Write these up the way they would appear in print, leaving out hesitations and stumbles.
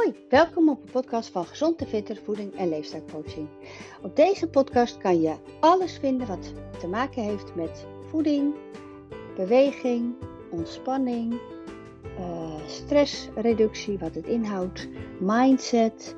Hoi, welkom op de podcast van Gezond en Fitter Voeding en Leefstijlcoaching. Op deze podcast kan je alles vinden wat te maken heeft met voeding, beweging, ontspanning, stressreductie, wat het inhoudt, mindset,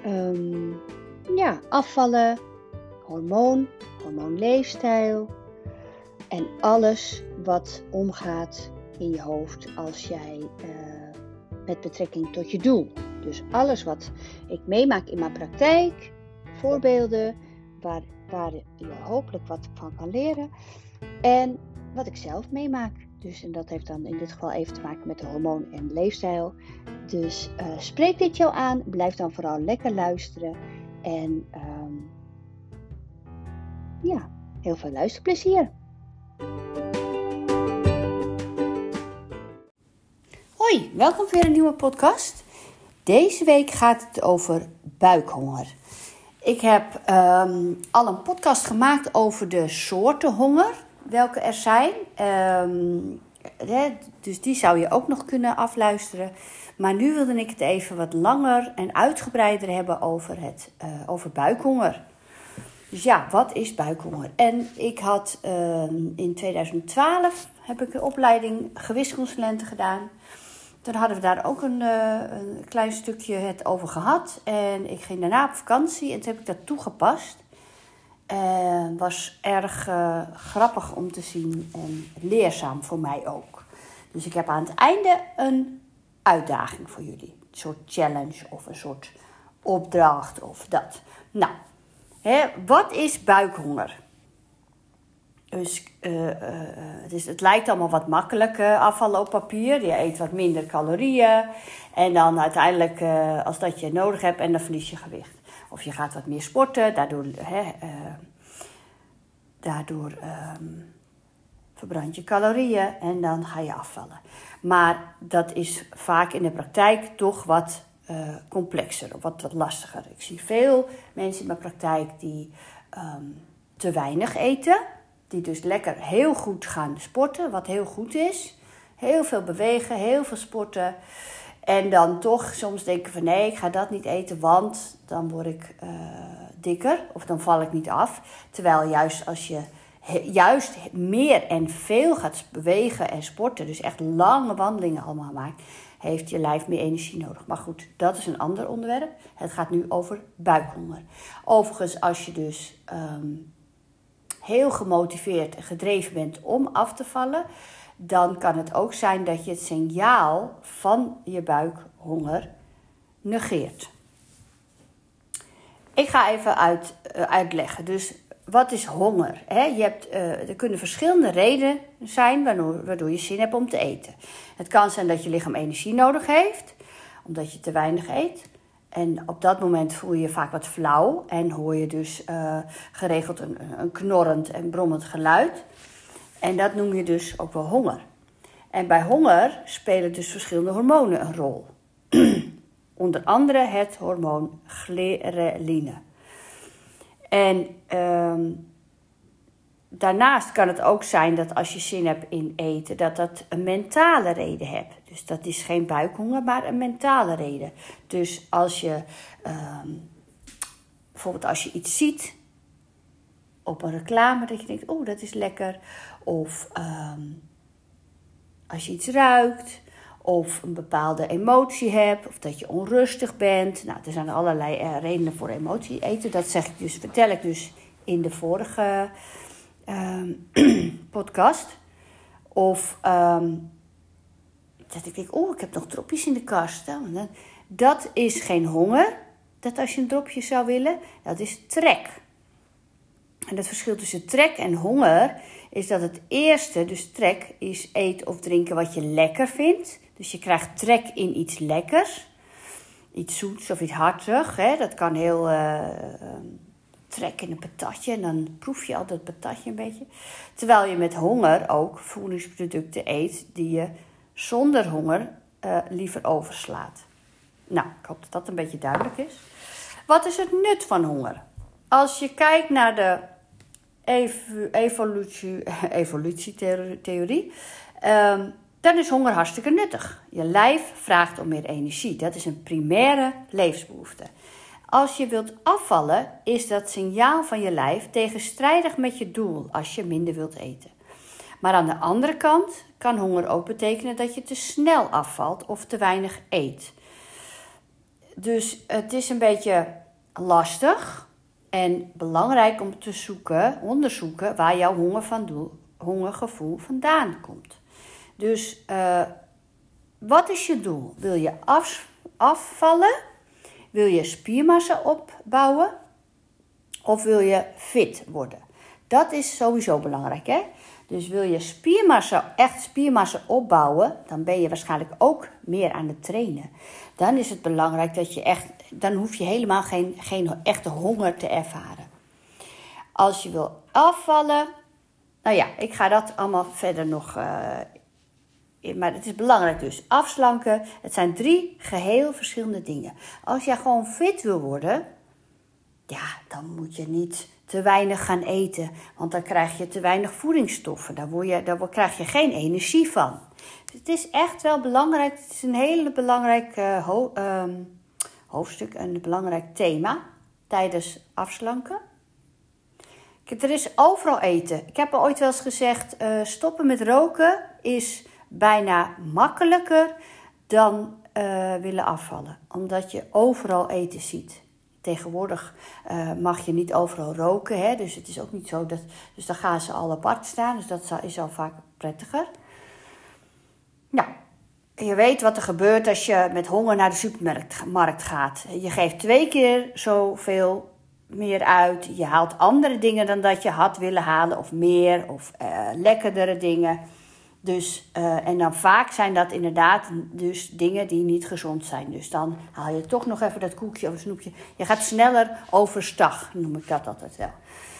afvallen, hormoonleefstijl en alles wat omgaat in je hoofd als jij met betrekking tot je doel. Dus alles wat ik meemaak in mijn praktijk, voorbeelden waar je hopelijk wat van kan leren en wat ik zelf meemaak. Dus, en dat heeft dan in dit geval even te maken met de hormoon en leefstijl. Dus spreek dit jou aan, blijf dan vooral lekker luisteren en heel veel luisterplezier. Hoi, welkom voor een nieuwe podcast. Deze week gaat het over buikhonger. Ik heb al een podcast gemaakt over de soorten honger, welke er zijn. Dus die zou je ook nog kunnen afluisteren. Maar nu wilde ik het even wat langer en uitgebreider hebben over buikhonger. Dus ja, wat is buikhonger? En ik had in 2012 heb ik een opleiding gewichtsconsulenten gedaan. Toen hadden we daar ook een klein stukje het over gehad. En ik ging daarna op vakantie en toen heb ik dat toegepast. Het was erg grappig om te zien en leerzaam voor mij ook. Dus ik heb aan het einde een uitdaging voor jullie. Een soort challenge of een soort opdracht of dat. Nou, wat is buikhonger? Dus het lijkt allemaal wat makkelijk afvallen op papier. Je eet wat minder calorieën. En dan uiteindelijk als dat je nodig hebt en dan verlies je gewicht. Of je gaat wat meer sporten. Daardoor verbrand je calorieën en dan ga je afvallen. Maar dat is vaak in de praktijk toch wat complexer of wat lastiger. Ik zie veel mensen in mijn praktijk die te weinig eten. Die dus lekker heel goed gaan sporten, wat heel goed is. Heel veel bewegen, heel veel sporten. En dan toch soms denken van nee, ik ga dat niet eten, want dan word ik dikker. Of dan val ik niet af. Terwijl juist als je juist meer en veel gaat bewegen en sporten, dus echt lange wandelingen allemaal maakt, heeft je lijf meer energie nodig. Maar goed, dat is een ander onderwerp. Het gaat nu over buikhonger. Overigens, als je dus heel gemotiveerd en gedreven bent om af te vallen, dan kan het ook zijn dat je het signaal van je buikhonger negeert. Ik ga even uitleggen. Dus wat is honger? Er kunnen verschillende redenen zijn waardoor je zin hebt om te eten. Het kan zijn dat je lichaam energie nodig heeft, omdat je te weinig eet. En op dat moment voel je je vaak wat flauw en hoor je dus geregeld een knorrend en brommend geluid. En dat noem je dus ook wel honger. En bij honger spelen dus verschillende hormonen een rol. Onder andere het hormoon ghreline. En daarnaast kan het ook zijn dat als je zin hebt in eten, dat een mentale reden hebt. Dus dat is geen buikhonger, maar een mentale reden. Dus als je bijvoorbeeld als je iets ziet op een reclame, dat je denkt, oh, dat is lekker. Of als je iets ruikt, of een bepaalde emotie hebt, of dat je onrustig bent. Nou, er zijn allerlei redenen voor emotie eten. Dat vertel ik dus in de vorige podcast. Of dat ik denk, oh, ik heb nog dropjes in de kast. Dat is geen honger. Dat als je een dropje zou willen, dat is trek. En het verschil tussen trek en honger is dat het eerste, dus trek, is eten of drinken wat je lekker vindt. Dus je krijgt trek in iets lekkers. Iets zoets of iets hartig. Dat kan heel trek in een patatje. En dan proef je altijd het patatje een beetje. Terwijl je met honger ook voedingsproducten eet die je zonder honger liever overslaat. Nou, ik hoop dat dat een beetje duidelijk is. Wat is het nut van honger? Als je kijkt naar de evolutietheorie, Dan is honger hartstikke nuttig. Je lijf vraagt om meer energie. Dat is een primaire levensbehoefte. Als je wilt afvallen, is dat signaal van je lijf tegenstrijdig met je doel als je minder wilt eten. Maar aan de andere kant kan honger ook betekenen dat je te snel afvalt of te weinig eet. Dus het is een beetje lastig en belangrijk om te onderzoeken waar jouw hongergevoel vandaan komt. Dus wat is je doel? Wil je afvallen? Wil je spiermassa opbouwen? Of wil je fit worden? Dat is sowieso belangrijk, hè? Dus wil je echt spiermassa opbouwen, dan ben je waarschijnlijk ook meer aan het trainen. Dan is het belangrijk dat dan hoef je helemaal geen echte honger te ervaren. Als je wil afvallen, nou ja, ik ga dat allemaal verder nog. Maar het is belangrijk dus. Afslanken, het zijn 3 geheel verschillende dingen. Als jij gewoon fit wil worden, ja, dan moet je niet te weinig gaan eten. Want dan krijg je te weinig voedingsstoffen. Daar krijg je geen energie van. Dus het is echt wel belangrijk. Het is een hele belangrijk hoofdstuk. Een belangrijk thema tijdens afslanken. Er is overal eten. Ik heb al ooit wel eens gezegd, stoppen met roken is bijna makkelijker dan willen afvallen. Omdat je overal eten ziet. Tegenwoordig mag je niet overal roken. Hè? Dus het is ook niet zo dat. Dus dan gaan ze al apart staan. Dus dat is al vaak prettiger. Nou, je weet wat er gebeurt als je met honger naar de supermarkt gaat. Je geeft 2 keer zoveel meer uit. Je haalt andere dingen dan dat je had willen halen. Of meer. Of lekkerdere dingen. Dus, en dan vaak zijn dat inderdaad dus dingen die niet gezond zijn. Dus dan haal je toch nog even dat koekje of snoepje. Je gaat sneller overstag, noem ik dat altijd wel.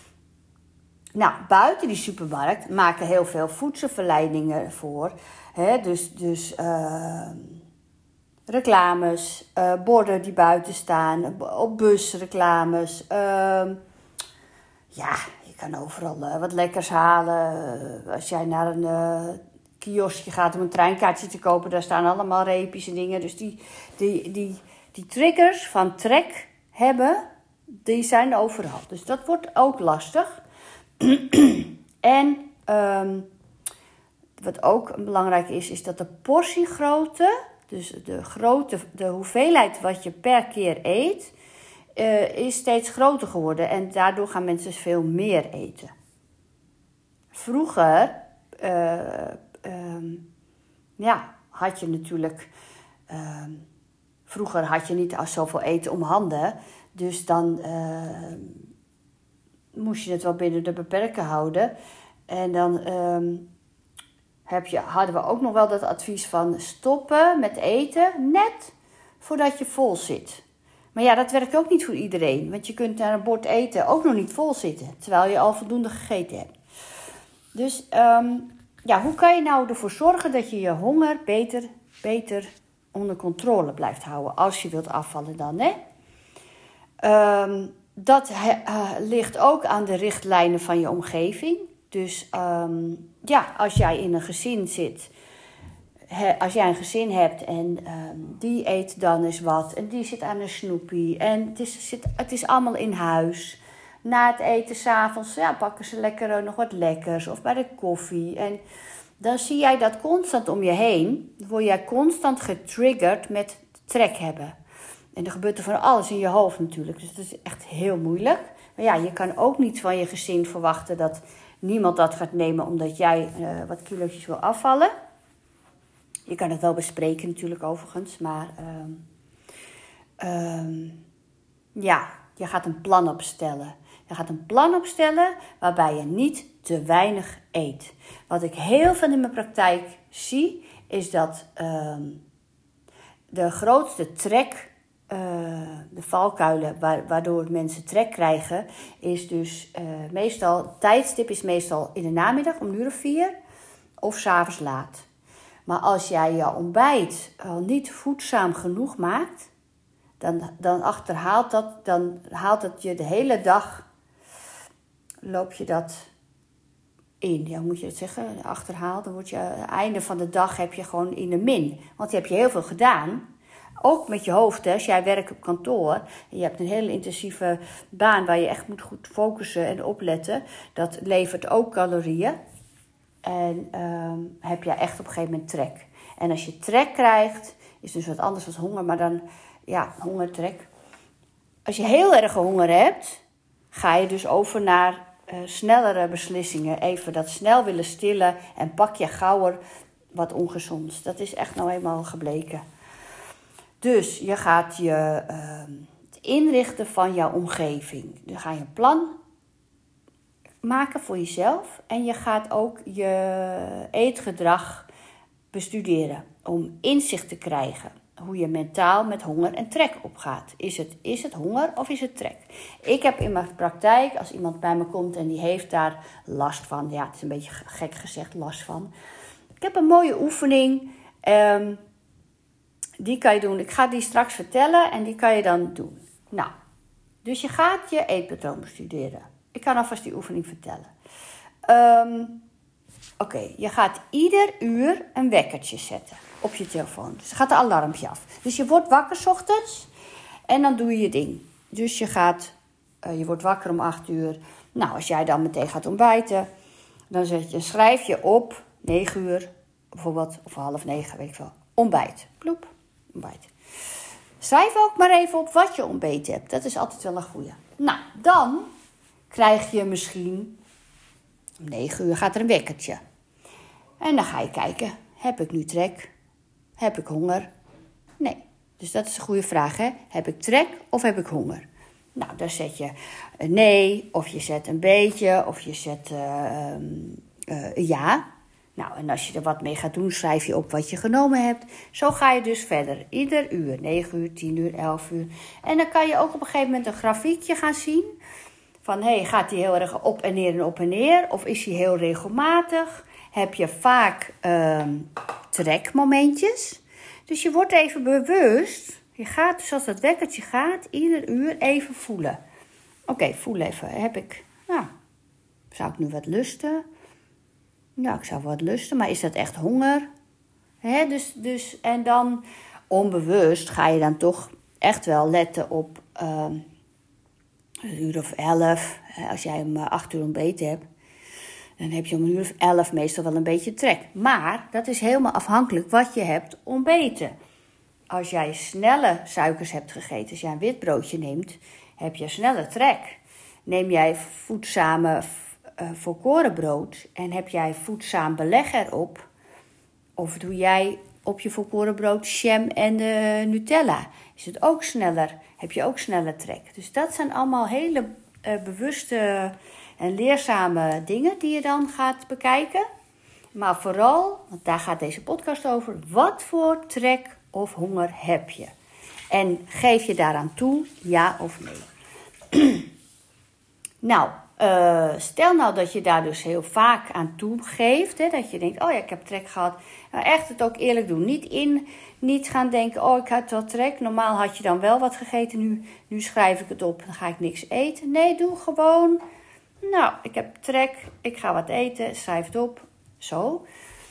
Nou, buiten die supermarkt maken heel veel voedselverleidingen voor. Hè? Dus reclames, borden die buiten staan, op busreclames. Ja, je kan overal wat lekkers halen. Als jij naar een kioskje gaat om een treinkaartje te kopen, daar staan allemaal reepjes en dingen. Dus die triggers van trek hebben, die zijn overal. Dus dat wordt ook lastig. En wat ook belangrijk is dat de portiegrootte, dus de hoeveelheid wat je per keer eet, is steeds groter geworden. En daardoor gaan mensen veel meer eten. Vroeger had je natuurlijk. Vroeger had je niet zoveel eten om handen. Dus dan moest je het wel binnen de beperken houden. En dan hadden we ook nog wel dat advies van stoppen met eten net voordat je vol zit. Maar ja, dat werkt ook niet voor iedereen. Want je kunt naar een bord eten ook nog niet vol zitten. Terwijl je al voldoende gegeten hebt. Dus hoe kan je nou ervoor zorgen dat je je honger beter onder controle blijft houden. Als je wilt afvallen dan, hè? Dat ligt ook aan de richtlijnen van je omgeving. Dus als jij in een gezin zit. Als jij een gezin hebt en die eet dan eens wat. En die zit aan een snoepie. En het is allemaal in huis. Na het eten 's avonds pakken ze lekker nog wat lekkers. Of bij de koffie. En dan zie jij dat constant om je heen. Dan word jij constant getriggerd met trek hebben. En er gebeurt er van alles in je hoofd natuurlijk. Dus dat is echt heel moeilijk. Maar ja, je kan ook niet van je gezin verwachten dat niemand dat gaat nemen omdat jij wat kilootjes wil afvallen. Je kan het wel bespreken natuurlijk overigens. Maar je gaat een plan opstellen. Je gaat een plan opstellen waarbij je niet te weinig eet. Wat ik heel veel in mijn praktijk zie, is dat de grootste trek, de valkuilen waardoor mensen trek krijgen, is dus meestal, tijdstip is meestal in de namiddag om 4:00 of 's avonds laat. Maar als jij je ontbijt al niet voedzaam genoeg maakt, dan haalt het je de hele dag, loop je dat in, ja, hoe moet je het zeggen, achterhaald. Dan word je, einde van de dag heb je gewoon in de min. Want dan heb je heel veel gedaan. Ook met je hoofd, hè. Als jij werkt op kantoor en je hebt een hele intensieve baan waar je echt moet goed focussen en opletten. Dat levert ook calorieën. En heb je echt op een gegeven moment trek. En als je trek krijgt, is dus wat anders dan honger, maar dan, ja, honger, trek. Als je heel erg honger hebt, ga je dus over naar snellere beslissingen. Even dat snel willen stillen en pak je gauwer wat ongezonds. Dat is echt nou eenmaal gebleken. Dus je gaat het inrichten van jouw omgeving. Dan ga je een plan maken voor jezelf. En je gaat ook je eetgedrag bestuderen. Om inzicht te krijgen hoe je mentaal met honger en trek opgaat. Is het honger of is het trek? Ik heb in mijn praktijk, als iemand bij me komt en die heeft daar last van. Ja, het is een beetje gek gezegd, last van. Ik heb een mooie oefening. Die kan je doen. Ik ga die straks vertellen en die kan je dan doen. Nou, dus je gaat je eetpatroon bestuderen. Ik kan alvast die oefening vertellen. Oké, je gaat ieder uur een wekkertje zetten op je telefoon. Dus gaat een alarmpje af. Dus je wordt wakker 's ochtends en dan doe je je ding. Dus je wordt wakker om 8 uur. Nou, als jij dan meteen gaat ontbijten, dan schrijf je op 9 uur, bijvoorbeeld, of 8:30, weet ik veel. Ontbijt. Ploep, ontbijt. Schrijf ook maar even op wat je ontbeten hebt. Dat is altijd wel een goeie. Nou, dan krijg je misschien om 9 uur gaat er een wekkertje. En dan ga je kijken, heb ik nu trek? Heb ik honger? Nee. Dus dat is een goede vraag, hè? Heb ik trek of heb ik honger? Nou, dan zet je een nee, of je zet een beetje, of je zet een ja. Nou, en als je er wat mee gaat doen, schrijf je op wat je genomen hebt. Zo ga je dus verder. Ieder uur, 9 uur, 10 uur, 11 uur. En dan kan je ook op een gegeven moment een grafiekje gaan zien. Van, gaat die heel erg op en neer en op en neer? Of is die heel regelmatig? Heb je vaak trekmomentjes? Dus je wordt even bewust. Je gaat, dus als dat wekkertje gaat, ieder uur even voelen. Oké, voel even. Zou ik nu wat lusten? Ja, ik zou wat lusten, maar is dat echt honger? En dan onbewust ga je dan toch echt wel letten op een uur of 11. Als jij om 8 uur ontbeten hebt, dan heb je om een uur of 11 meestal wel een beetje trek. Maar dat is helemaal afhankelijk wat je hebt ontbeten. Als jij snelle suikers hebt gegeten, als jij een wit broodje neemt, heb je snelle trek. Neem jij voedzame volkorenbrood en heb jij voedzaam beleg erop, of doe jij op je volkorenbrood jam en Nutella, is het ook sneller, heb je ook sneller trek. Dus dat zijn allemaal hele bewuste en leerzame dingen die je dan gaat bekijken. Maar vooral, want daar gaat deze podcast over, wat voor trek of honger heb je? En geef je daaraan toe, ja of nee? Nou, stel nou dat je daar dus heel vaak aan toegeeft. Dat je denkt, oh ja, ik heb trek gehad. Nou, echt het ook eerlijk doen. Niet gaan denken, oh, ik had wel trek. Normaal had je dan wel wat gegeten. Nu schrijf ik het op, dan ga ik niks eten. Nee, doe gewoon. Nou, ik heb trek, ik ga wat eten, schrijf het op. Zo.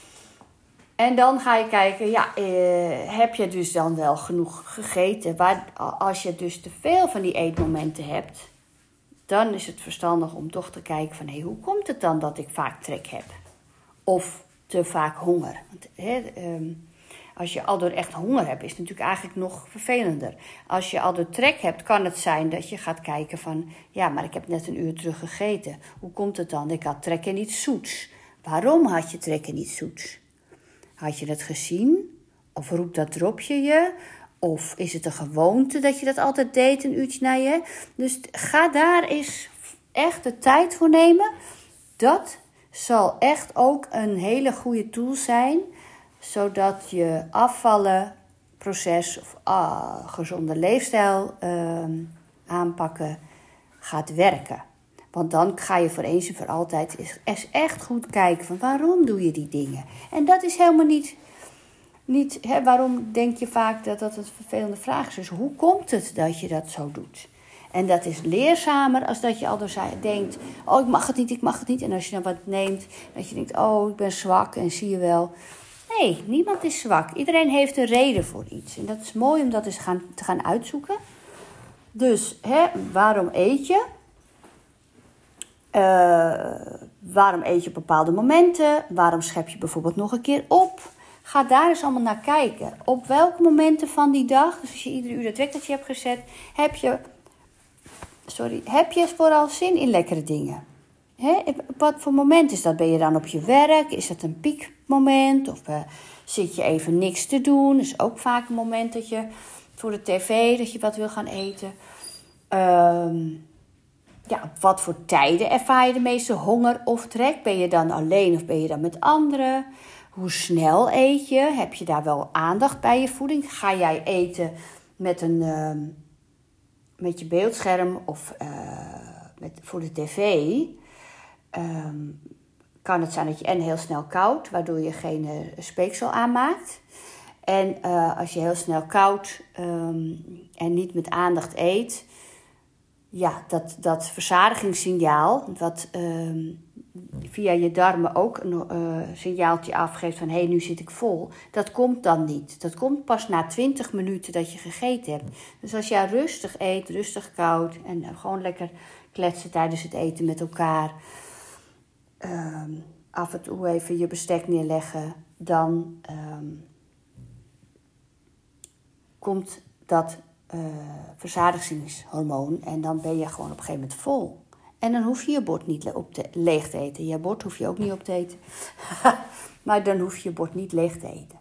En dan ga je kijken, heb je dus dan wel genoeg gegeten? Als je dus te veel van die eetmomenten hebt, dan is het verstandig om toch te kijken van, hoe komt het dan dat ik vaak trek heb? Of te vaak honger? Want, als je al door echt honger hebt, is het natuurlijk eigenlijk nog vervelender. Als je al door trek hebt, kan het zijn dat je gaat kijken van, ja, maar ik heb net een uur terug gegeten. Hoe komt het dan? Ik had trek in iets zoets. Waarom had je trek in iets zoets? Had je dat gezien? Of roept dat dropje je? Of is het een gewoonte dat je dat altijd deed, een uurtje na je? Dus ga daar eens echt de tijd voor nemen. Dat zal echt ook een hele goede tool zijn, zodat je afvallenproces of gezonde leefstijl aanpakken gaat werken. Want dan ga je voor eens en voor altijd eens echt goed kijken van, waarom doe je die dingen? En dat is helemaal niet waarom denk je vaak dat dat een vervelende vraag is. Dus hoe komt het dat je dat zo doet? En dat is leerzamer als dat je al denkt, oh ik mag het niet, ik mag het niet. En als je dan wat neemt, dat je denkt, oh ik ben zwak en zie je wel. Nee, niemand is zwak. Iedereen heeft een reden voor iets. En dat is mooi om dat eens te gaan uitzoeken. Dus, waarom eet je? Waarom eet je op bepaalde momenten? Waarom schep je bijvoorbeeld nog een keer op? Ga daar eens allemaal naar kijken. Op welke momenten van die dag, dus als je iedere uur het wekkertje hebt gezet, heb je vooral zin in lekkere dingen? Wat voor moment is dat? Ben je dan op je werk? Is dat een piekmoment? Of zit je even niks te doen? Dat is ook vaak een moment dat je voor de tv, dat je wat wil gaan eten. Op wat voor tijden ervaar je de meeste honger of trek? Ben je dan alleen of ben je dan met anderen? Hoe snel eet je? Heb je daar wel aandacht bij je voeding? Ga jij eten met je beeldscherm of voor de tv? Kan het zijn dat je heel snel koudt, waardoor je geen speeksel aanmaakt. En als je heel snel koudt en niet met aandacht eet, ja, dat verzadigingssignaal, wat via je darmen ook een signaaltje afgeeft van hé, nu zit ik vol, dat komt dan niet. Dat komt pas na 20 minuten dat je gegeten hebt. Dus als jij rustig eet, rustig koudt en gewoon lekker kletsen tijdens het eten met elkaar, af en toe even je bestek neerleggen, dan komt dat verzadigingshormoon en dan ben je gewoon op een gegeven moment vol. En dan hoef je je bord niet leeg te eten. Je bord hoef je ook niet op te eten. Maar dan hoef je je bord niet leeg te eten.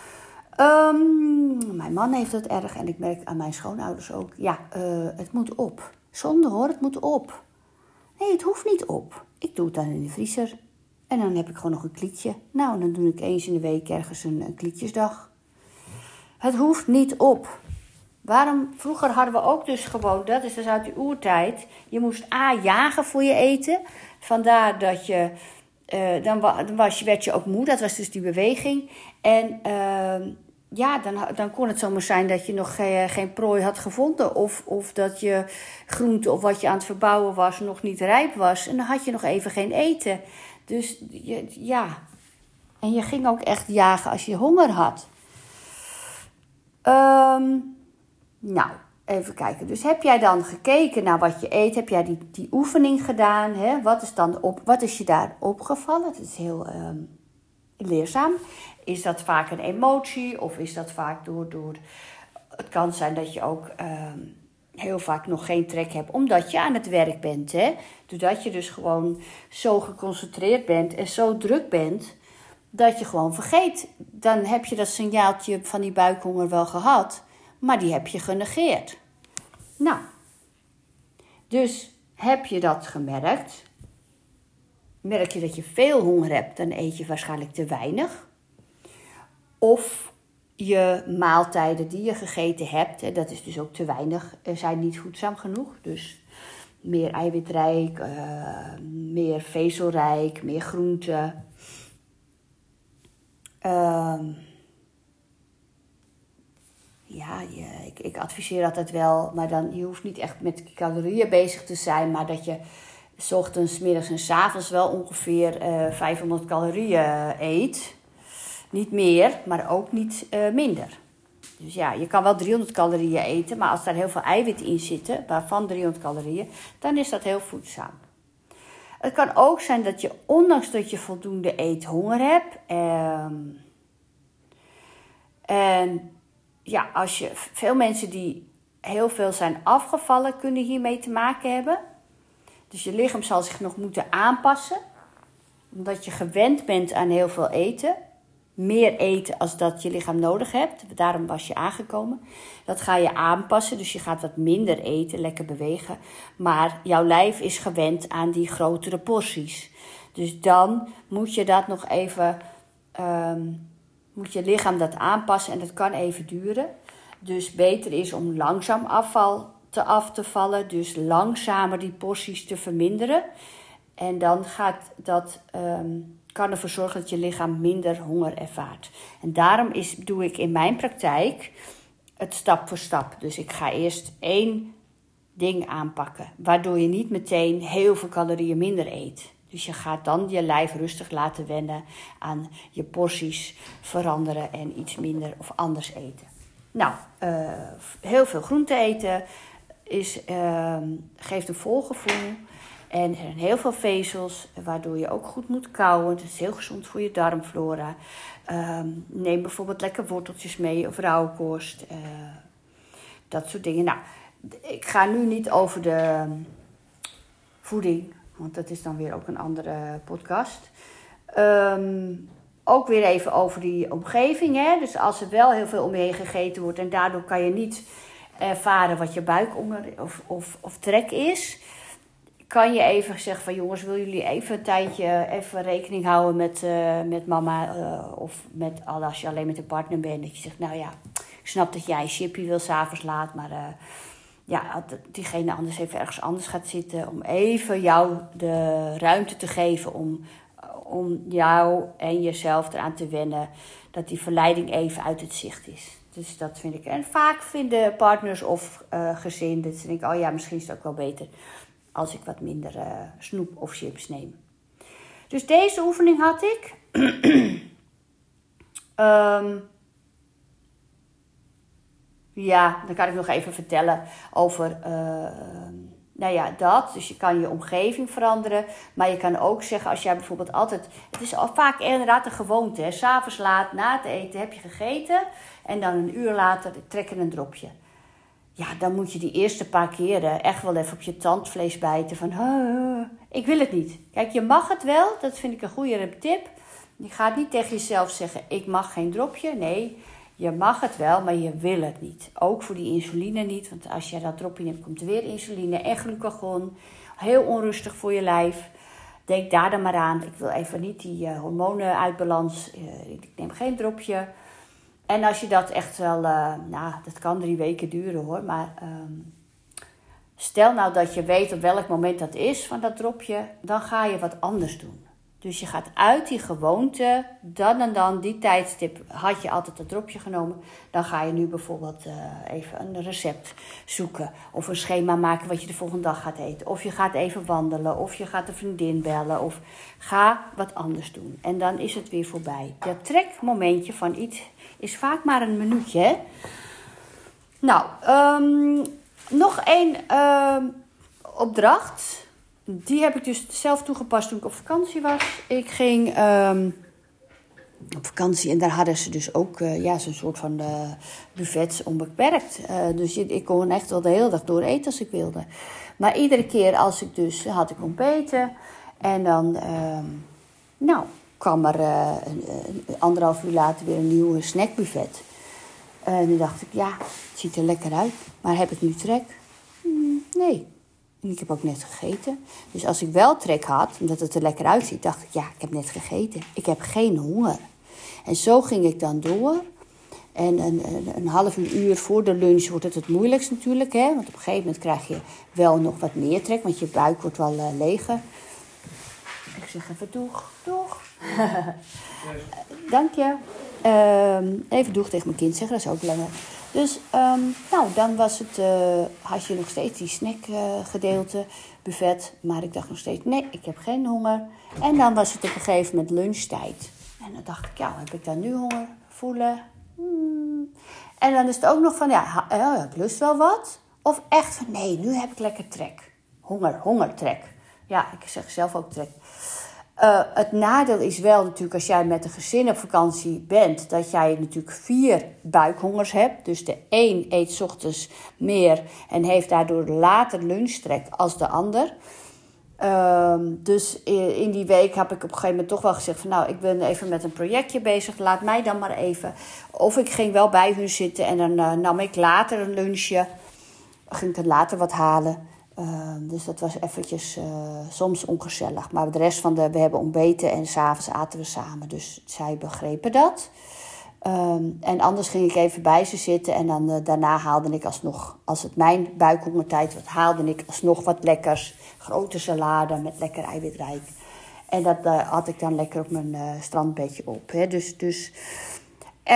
Mijn man heeft dat erg en ik merk aan mijn schoonouders ook. Ja, het moet op. Zonde hoor, het moet op. Nee, het hoeft niet op. Ik doe het dan in de vriezer. En dan heb ik gewoon nog een klietje. Nou, dan doe ik eens in de week ergens een klietjesdag. Het hoeft niet op. Vroeger hadden we ook dus gewoon, dat is dus uit de oertijd, je moest jagen voor je eten. Vandaar dat je, werd je ook moe, dat was dus die beweging. En dan kon het zomaar zijn dat je nog geen prooi had gevonden. Of dat je groente of wat je aan het verbouwen was nog niet rijp was. En dan had je nog even geen eten. Dus ja, en je ging ook echt jagen als je honger had. Nou, even kijken. Dus heb jij dan gekeken naar wat je eet? Heb jij die oefening gedaan? Hè? Wat is je daar opgevallen? Het is heel leerzaam. Is dat vaak een emotie? Of is dat vaak door... Het kan zijn dat je ook heel vaak nog geen trek hebt, omdat je aan het werk bent. Hè? Doordat je dus gewoon zo geconcentreerd bent en zo druk bent, dat je gewoon vergeet. Dan heb je dat signaaltje van die buikhonger wel gehad, maar die heb je genegeerd. Nou, dus heb je dat gemerkt? Merk je dat je veel honger hebt, dan eet je waarschijnlijk te weinig. Of je maaltijden die je gegeten hebt, dat is dus ook te weinig, zijn niet voedzaam genoeg. Dus meer eiwitrijk, meer vezelrijk, meer groente. Ik adviseer altijd wel, maar dan je hoeft niet echt met calorieën bezig te zijn, maar dat je 's ochtends, 's middags en 's avonds wel ongeveer 500 calorieën eet. Niet meer, maar ook niet minder. Dus ja, je kan wel 300 calorieën eten, maar als daar heel veel eiwit in zitten, waarvan 300 calorieën, dan is dat heel voedzaam. Het kan ook zijn dat je, ondanks dat je voldoende eet, honger hebt. En ja, veel mensen die heel veel zijn afgevallen, kunnen hiermee te maken hebben. Dus je lichaam zal zich nog moeten aanpassen, omdat je gewend bent aan heel veel eten. Meer eten als dat je lichaam nodig hebt. Daarom was je aangekomen. Dat ga je aanpassen. Dus je gaat wat minder eten, lekker bewegen. Maar jouw lijf is gewend aan die grotere porties. Dus dan moet je dat nog even... moet je lichaam dat aanpassen. En dat kan even duren. Dus beter is om langzaam af te vallen. Dus langzamer die porties te verminderen. En dan kan ervoor zorgen dat je lichaam minder honger ervaart. En daarom doe ik in mijn praktijk het stap voor stap. Dus ik ga eerst 1 ding aanpakken. Waardoor je niet meteen heel veel calorieën minder eet. Dus je gaat dan je lijf rustig laten wennen aan je porties veranderen en iets minder of anders eten. Nou, heel veel groente eten geeft een vol gevoel. En er zijn heel veel vezels, waardoor je ook goed moet kauwen. Het is heel gezond voor je darmflora. Neem bijvoorbeeld lekker worteltjes mee of rauwkost. Dat soort dingen. Nou, ik ga nu niet over de voeding, want dat is dan weer ook een andere podcast. Ook weer even over die omgeving. Hè? Dus als er wel heel veel om je heen gegeten wordt en daardoor kan je niet ervaren wat je buikhonger of trek is, kan je even zeggen van jongens, willen jullie even een tijdje even rekening houden met mama of als je alleen met een partner bent. Dat je zegt, nou ja, ik snap dat jij een chipje wil 's avonds laat, maar diegene anders even ergens anders gaat zitten. Om even jou de ruimte te geven om jou en jezelf eraan te wennen dat die verleiding even uit het zicht is. Dus dat vind ik. En vaak vinden partners of gezin dat ze denken, oh ja, misschien is het ook wel beter als ik wat minder snoep of chips neem. Dus deze oefening had ik. Dan kan ik nog even vertellen over dat. Dus je kan je omgeving veranderen. Maar je kan ook zeggen, als jij bijvoorbeeld altijd... Het is al vaak inderdaad een gewoonte. Hè? 's Avonds laat, na het eten, heb je gegeten. En dan een uur later trek je een dropje. Ja, dan moet je die eerste paar keren echt wel even op je tandvlees bijten. Van, ik wil het niet. Kijk, je mag het wel. Dat vind ik een goede tip. Je gaat niet tegen jezelf zeggen, ik mag geen dropje. Nee, je mag het wel, maar je wil het niet. Ook voor die insuline niet. Want als je dat dropje neemt, komt er weer insuline en glucagon. Heel onrustig voor je lijf. Denk daar dan maar aan. Ik wil even niet die hormonen uit balans. Ik neem geen dropje. En als je dat echt wel... dat kan 3 weken duren hoor. Maar stel nou dat je weet op welk moment dat is van dat dropje. Dan ga je wat anders doen. Dus je gaat uit die gewoonte. Dan en dan, die tijdstip had je altijd dat dropje genomen. Dan ga je nu bijvoorbeeld even een recept zoeken. Of een schema maken wat je de volgende dag gaat eten. Of je gaat even wandelen. Of je gaat een vriendin bellen. Of ga wat anders doen. En dan is het weer voorbij. Dat trekmomentje van iets is vaak maar een minuutje. Hè? Nou, nog één opdracht. Die heb ik dus zelf toegepast toen ik op vakantie was. Ik ging op vakantie en daar hadden ze dus ook zo'n soort van buffets onbeperkt. Dus ik kon echt wel de hele dag door eten als ik wilde. Maar iedere keer als ik dus had ik ontbeten en dan kwam er 1,5 uur later weer een nieuwe snackbuffet. En toen dacht ik, ja, het ziet er lekker uit. Maar heb ik nu trek? Nee. En ik heb ook net gegeten. Dus als ik wel trek had, omdat het er lekker uitziet, dacht ik, ja, ik heb net gegeten. Ik heb geen honger. En zo ging ik dan door. En een half uur voor de lunch wordt het moeilijkst natuurlijk. Hè? Want op een gegeven moment krijg je wel nog wat meer trek, want je buik wordt wel leger. Ik zeg even doeg. Dank je. Even doeg tegen mijn kind zeggen, dat is ook belangrijk. Dus dan was het, had je nog steeds die snackgedeelte, buffet. Maar ik dacht nog steeds, nee, ik heb geen honger. En dan was het op een gegeven moment lunchtijd. En dan dacht ik, ja, heb ik dan nu honger? Voelen? En dan is het ook nog van, ik lust wel wat. Of echt van, nee, nu heb ik lekker trek. Hongertrek. Ja, ik zeg zelf ook trek. Het nadeel is wel natuurlijk als jij met een gezin op vakantie bent, dat jij natuurlijk 4 buikhongers hebt. Dus de een eet 's ochtends meer en heeft daardoor later lunchtrek als de ander. Dus in die week heb ik op een gegeven moment toch wel gezegd van, nou, ik ben even met een projectje bezig, laat mij dan maar even. Of ik ging wel bij hun zitten en dan nam ik later een lunchje, ging ik er later wat halen. Dus dat was eventjes soms ongezellig. Maar de rest we hebben ontbeten en 's avonds aten we samen. Dus zij begrepen dat. En anders ging ik even bij ze zitten. En dan daarna haalde ik alsnog, als het mijn buikhongertijd was, haalde ik alsnog wat lekkers. Grote salade met lekker eiwitrijk. En dat had ik dan lekker op mijn strandbedje op. Hè. Dus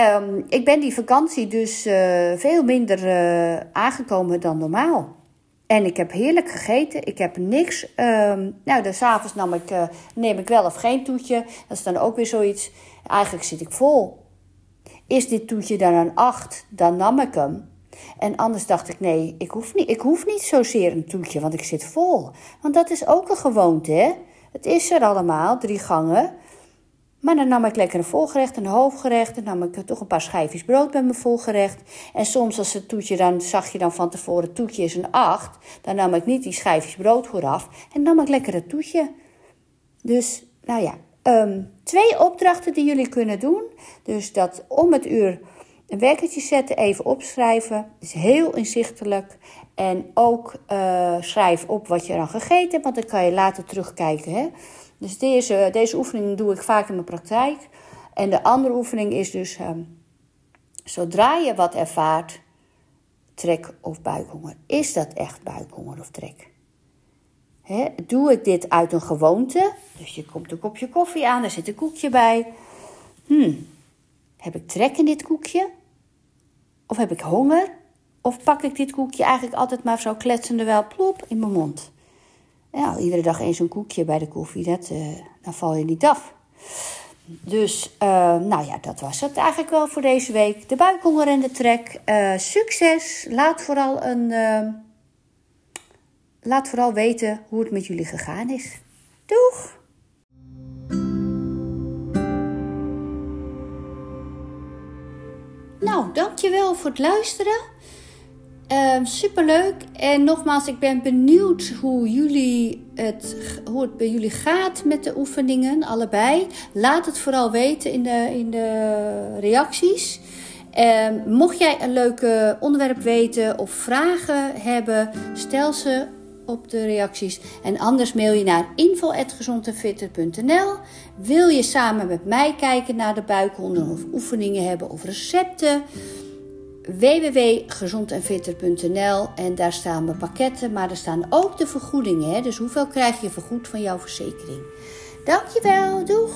ik ben die vakantie dus veel minder aangekomen dan normaal. En ik heb heerlijk gegeten. Ik heb niks. Dus 's avonds neem ik wel of geen toetje. Dat is dan ook weer zoiets. Eigenlijk zit ik vol. Is dit toetje dan een 8, dan nam ik hem. En anders dacht ik, nee, ik hoef niet zozeer een toetje, want ik zit vol. Want dat is ook een gewoonte, hè. Het is er allemaal, 3 gangen. Maar dan nam ik lekker een volgerecht, een hoofdgerecht. Dan nam ik toch een paar schijfjes brood bij mijn volgerecht. En soms als het toetje, dan zag je dan van tevoren, het toetje is een 8. Dan nam ik niet die schijfjes brood vooraf. En dan nam ik lekker het toetje. Dus, 2 opdrachten die jullie kunnen doen. Dus dat om het uur een wekkertje zetten, even opschrijven. Dat is heel inzichtelijk. En ook schrijf op wat je dan gegeten hebt, want dan kan je later terugkijken, hè. Dus deze oefening doe ik vaak in mijn praktijk. En de andere oefening is dus, zodra je wat ervaart, trek of buikhonger. Is dat echt buikhonger of trek? Doe ik dit uit een gewoonte? Dus je komt een kopje koffie aan, er zit een koekje bij. Heb ik trek in dit koekje? Of heb ik honger? Of pak ik dit koekje eigenlijk altijd maar zo kletsende wel plop in mijn mond? Ja, iedere dag eens zo'n koekje bij de koffie, dan val je niet af. Dus, dat was het eigenlijk wel voor deze week. De buikhonger en de trek. Succes! Laat vooral weten hoe het met jullie gegaan is. Doeg! Nou, dankjewel voor het luisteren. Superleuk. En nogmaals, ik ben benieuwd hoe het bij jullie gaat met de oefeningen, allebei. Laat het vooral weten in de reacties. Mocht jij een leuk onderwerp weten of vragen hebben, stel ze op de reacties. En anders mail je naar info@gezondenfitter.nl. Wil je samen met mij kijken naar de buikhonden of oefeningen hebben of recepten? www.gezondenfitter.nl. En daar staan mijn pakketten, maar er staan ook de vergoedingen. Hè? Dus hoeveel krijg je vergoed van jouw verzekering? Dankjewel, doeg!